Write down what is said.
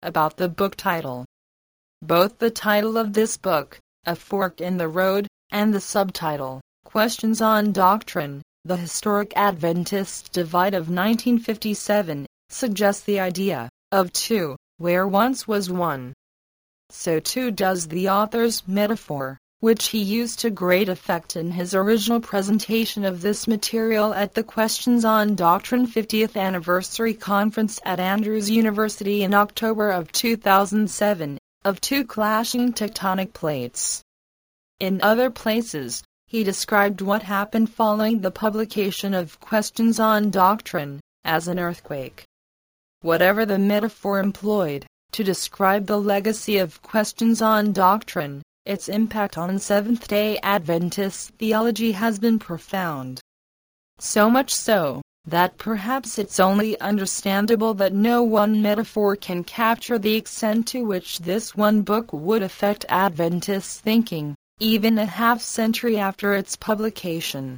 about the book title. Both the title of this book, A Fork in the Road, and the subtitle, Questions on Doctrine, The Historic Adventist Divide of 1957, suggest the idea of two, where once was one. So too does the author's metaphor, which he used to great effect in his original presentation of this material at the Questions on Doctrine 50th Anniversary Conference at Andrews University in October of 2007, of two clashing tectonic plates. In other places, he described what happened following the publication of Questions on Doctrine, as an earthquake. Whatever the metaphor employed, to describe the legacy of Questions on Doctrine, its impact on Seventh-day Adventist theology has been profound. So much so, that perhaps it's only understandable that no one metaphor can capture the extent to which this one book would affect Adventist thinking, even a half-century after its publication.